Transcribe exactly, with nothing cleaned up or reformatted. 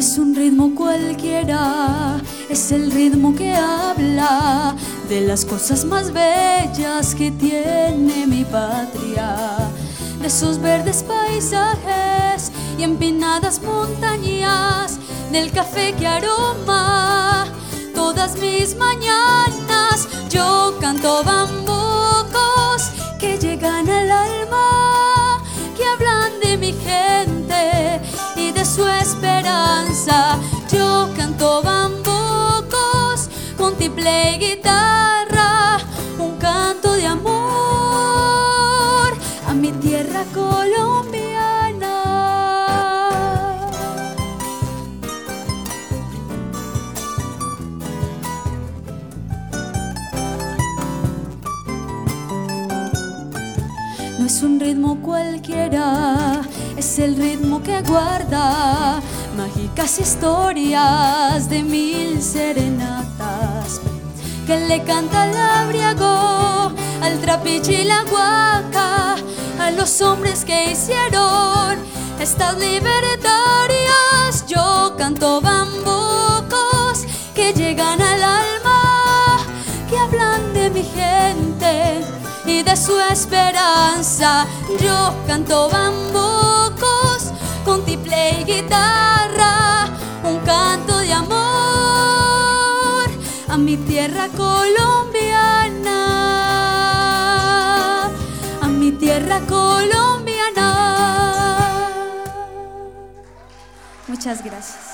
es un ritmo cualquiera, es el ritmo que habla de las cosas más bellas que tiene mi patria, de sus verdes paisajes y empinadas montañas, del café que aroma todas mis mañanas. Yo canto bambucos que llegan al alma, que hablan de mi gente y de su esperanza. Yo canto bambucos con tiple y guitarra, un canto de amor a mi tierra colombiana. No es un ritmo cualquiera, es el ritmo que guarda mágicas historias de mil serenatas, que le canta al abriago, al trapiche y la huaca, a los hombres que hicieron estas libertarias. Yo canto bambucos que llegan al alma, que hablan de mi gente y de su esperanza. Yo canto bambucos con tiple y guitarra, un canto de amor a mi tierra colombiana, a mi tierra colombiana. Muchas gracias.